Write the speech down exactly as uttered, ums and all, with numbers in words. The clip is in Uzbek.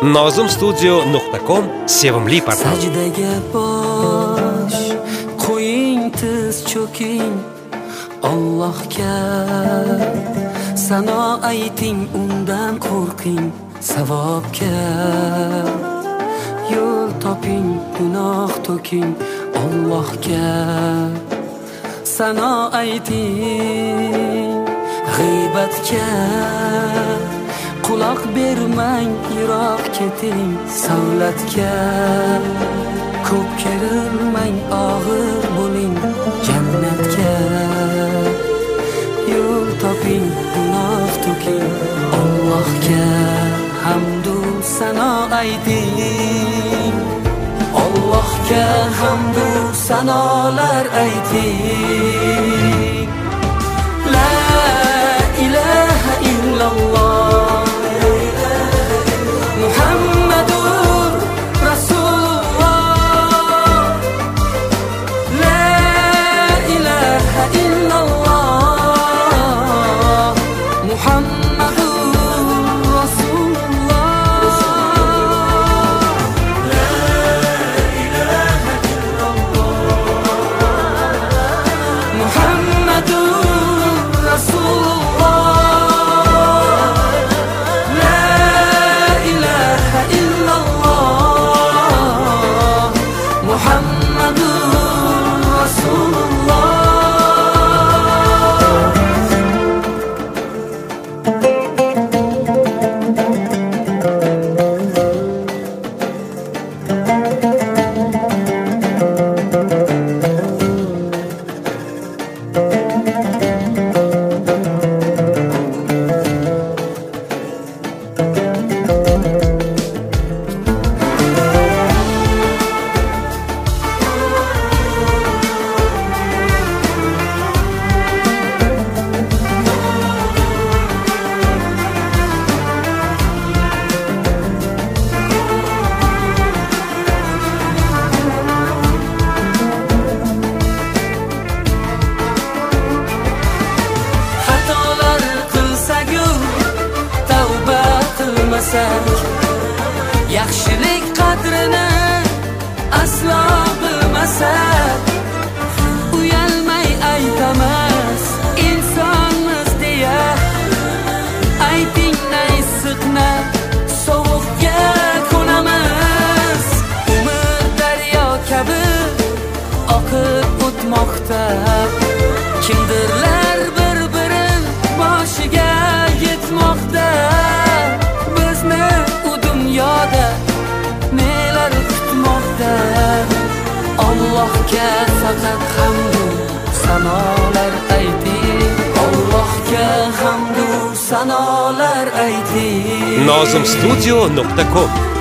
nozim studio nuqta com sevimli portal. Sajdaga bosh qo'ying, tiz cho'king Allohga, sano ayting, undan qo'rqing, savobga yo'l toping, gunoh to'king Allohga, sano ayting, g'iybatga quloq bermang, yiroq keting savlatga, ko'p kerilmang, og'ir bo'ling jannatga, yo'l toping, gunoh to'king Allohga, hamdu sano ayting, Allohga hamdu sanolar ayting. La ilaha illalloh Muhammadur Rasulullah. La ilaha illallah Muhammadur Rasulullah. La ilaha illallah Muhammadur Rasulullah. Yaxshilik qadrini aslo bilmasak, uyalmay aytamiz insonmiz deya. Ayting issiqni sovuqga ko'namiz, umr daryo kabi oqib o'tmoqda. Kimdirlar bir-birin boshiga yetmoqda. Bizni u dunyoda nelar kutmoqda. Allohga faqat hamdu sanolar ayting, Allohga hamdu sanolar ayting. nozim studio nuqta com